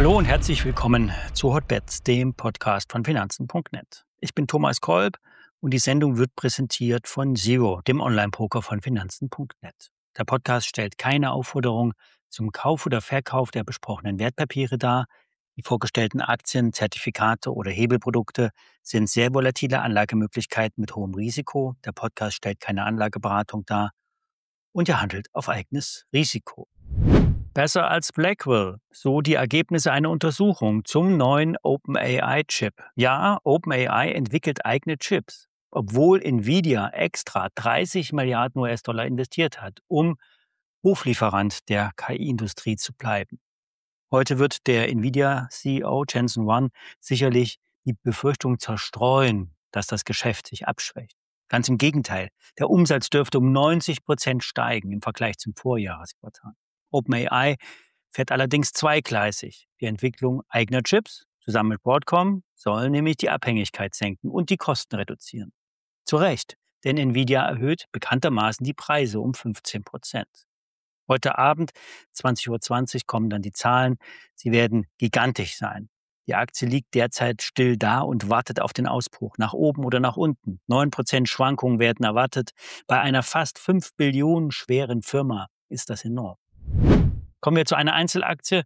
Hallo und herzlich willkommen zu Hotbets, dem Podcast von Finanzen.net. Ich bin Thomas Kolb und die Sendung wird präsentiert von Zero, dem Online-Poker von Finanzen.net. Der Podcast stellt keine Aufforderung zum Kauf oder Verkauf der besprochenen Wertpapiere dar. Die vorgestellten Aktien, Zertifikate oder Hebelprodukte sind sehr volatile Anlagemöglichkeiten mit hohem Risiko. Der Podcast stellt keine Anlageberatung dar und er handelt auf eigenes Risiko. Besser als Blackwell, so die Ergebnisse einer Untersuchung zum neuen OpenAI-Chip. Ja, OpenAI entwickelt eigene Chips, obwohl Nvidia extra 30 Milliarden US-Dollar investiert hat, um Hoflieferant der KI-Industrie zu bleiben. Heute wird der Nvidia-CEO Jensen Huang sicherlich die Befürchtung zerstreuen, dass das Geschäft sich abschwächt. Ganz im Gegenteil, der Umsatz dürfte um 90% steigen im Vergleich zum Vorjahresquartal. OpenAI fährt allerdings zweigleisig. Die Entwicklung eigener Chips zusammen mit Broadcom soll nämlich die Abhängigkeit senken und die Kosten reduzieren. Zu Recht, denn Nvidia erhöht bekanntermaßen die Preise um 15%. Heute Abend, 20:20 Uhr, kommen dann die Zahlen. Sie werden gigantisch sein. Die Aktie liegt derzeit still da und wartet auf den Ausbruch, nach oben oder nach unten. 9% Schwankungen werden erwartet. Bei einer fast 5 Billionen schweren Firma ist das enorm. Kommen wir zu einer Einzelaktie.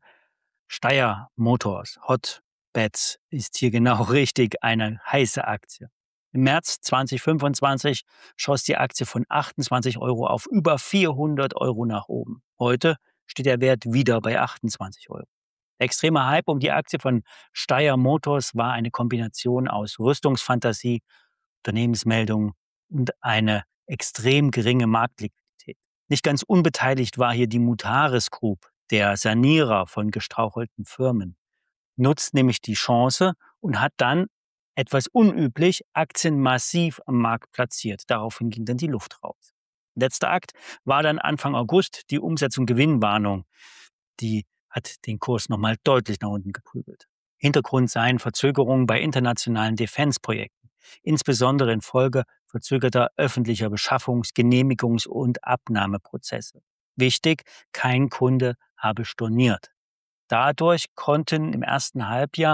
Steyr Motors, Hotbets ist hier genau richtig, eine heiße Aktie. Im März 2025 schoss die Aktie von 28 Euro auf über 400 Euro nach oben. Heute steht der Wert wieder bei 28 Euro. Der extreme Hype um die Aktie von Steyr Motors war eine Kombination aus Rüstungsfantasie, Unternehmensmeldungen und eine extrem geringe Marktliquidität. Nicht ganz unbeteiligt war hier die Mutares Group, der Sanierer von gestrauchelten Firmen, nutzt nämlich die Chance und hat dann etwas unüblich Aktien massiv am Markt platziert. Daraufhin ging dann die Luft raus. Letzter Akt war dann Anfang August die Umsetzung-Gewinnwarnung. Die hat den Kurs nochmal deutlich nach unten geprügelt. Hintergrund seien Verzögerungen bei internationalen Defense-Projekten, insbesondere infolge verzögerter öffentlicher Beschaffungs-, Genehmigungs- und Abnahmeprozesse. Wichtig, kein Kunde habe storniert. Dadurch konnten im ersten Halbjahr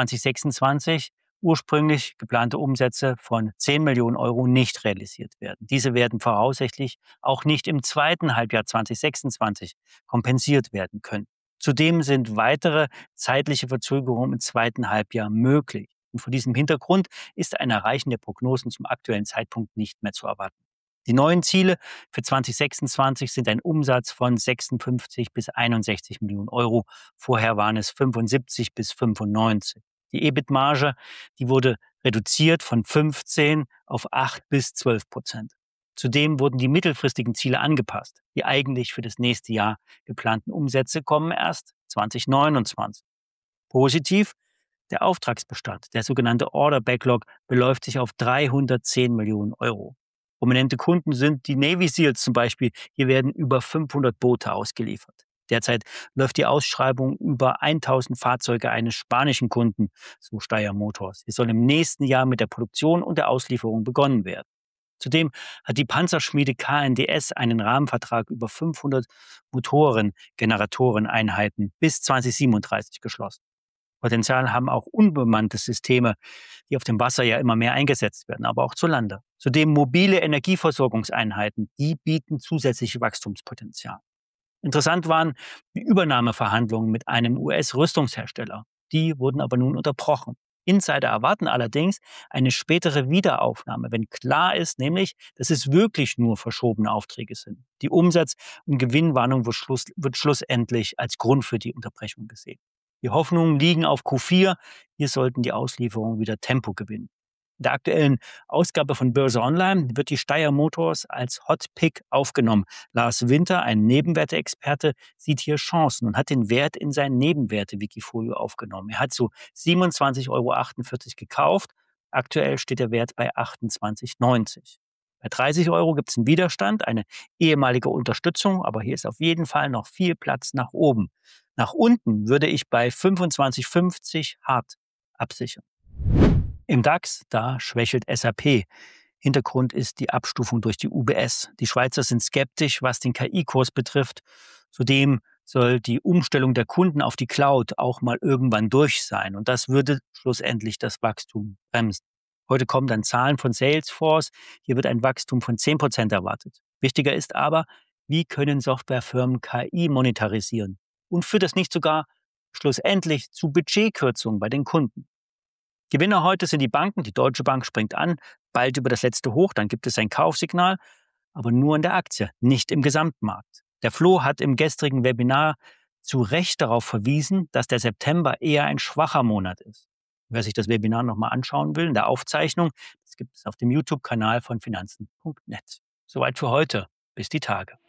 2026 ursprünglich geplante Umsätze von 10 Millionen Euro nicht realisiert werden. Diese werden voraussichtlich auch nicht im zweiten Halbjahr 2026 kompensiert werden können. Zudem sind weitere zeitliche Verzögerungen im zweiten Halbjahr möglich. Und vor diesem Hintergrund ist ein Erreichen der Prognosen zum aktuellen Zeitpunkt nicht mehr zu erwarten. Die neuen Ziele für 2026 sind ein Umsatz von 56 bis 61 Millionen Euro. Vorher waren es 75 bis 95. Die EBIT-Marge, die wurde reduziert von 15 auf 8 bis 12%. Zudem wurden die mittelfristigen Ziele angepasst. Die eigentlich für das nächste Jahr geplanten Umsätze kommen erst 2029. Positiv: der Auftragsbestand, der sogenannte Order Backlog, beläuft sich auf 310 Millionen Euro. Prominente Kunden sind die Navy Seals zum Beispiel. Hier werden über 500 Boote ausgeliefert. Derzeit läuft die Ausschreibung über 1000 Fahrzeuge eines spanischen Kunden, so Steyr Motors. Es soll im nächsten Jahr mit der Produktion und der Auslieferung begonnen werden. Zudem hat die Panzerschmiede KNDS einen Rahmenvertrag über 500 Motoren-Generatoreneinheiten bis 2037 geschlossen. Potenzial haben auch unbemannte Systeme, die auf dem Wasser ja immer mehr eingesetzt werden, aber auch zu Lande. Zudem mobile Energieversorgungseinheiten, die bieten zusätzliche Wachstumspotenzial. Interessant waren die Übernahmeverhandlungen mit einem US-Rüstungshersteller. Die wurden aber nun unterbrochen. Insider erwarten allerdings eine spätere Wiederaufnahme, wenn klar ist, nämlich, dass es wirklich nur verschobene Aufträge sind. Die Umsatz- und Gewinnwarnung wird schlussendlich als Grund für die Unterbrechung gesehen. Die Hoffnungen liegen auf Q4. Hier sollten die Auslieferungen wieder Tempo gewinnen. In der aktuellen Ausgabe von Börse Online wird die Steyr Motors als Hot Pick aufgenommen. Lars Winter, ein Nebenwerte-Experte, sieht hier Chancen und hat den Wert in sein Nebenwerte-Wikifolio aufgenommen. Er hat zu 27,48 Euro gekauft. Aktuell steht der Wert bei 28,90. Bei 30 Euro gibt es einen Widerstand, eine ehemalige Unterstützung, aber hier ist auf jeden Fall noch viel Platz nach oben. Nach unten würde ich bei 25,50 hart absichern. Im DAX, da schwächelt SAP. Hintergrund ist die Abstufung durch die UBS. Die Schweizer sind skeptisch, was den KI-Kurs betrifft. Zudem soll die Umstellung der Kunden auf die Cloud auch mal irgendwann durch sein. Und das würde schlussendlich das Wachstum bremsen. Heute kommen dann Zahlen von Salesforce. Hier wird ein Wachstum von 10% erwartet. Wichtiger ist aber, wie können Softwarefirmen KI monetarisieren? Und führt das nicht sogar schlussendlich zu Budgetkürzungen bei den Kunden? Gewinner heute sind die Banken. Die Deutsche Bank springt an, bald über das letzte Hoch, dann gibt es ein Kaufsignal, aber nur in der Aktie, nicht im Gesamtmarkt. Der Flo hat im gestrigen Webinar zu Recht darauf verwiesen, dass der September eher ein schwacher Monat ist. Wer sich das Webinar nochmal anschauen will, in der Aufzeichnung, das gibt es auf dem YouTube-Kanal von Finanzen.net. Soweit für heute. Bis die Tage.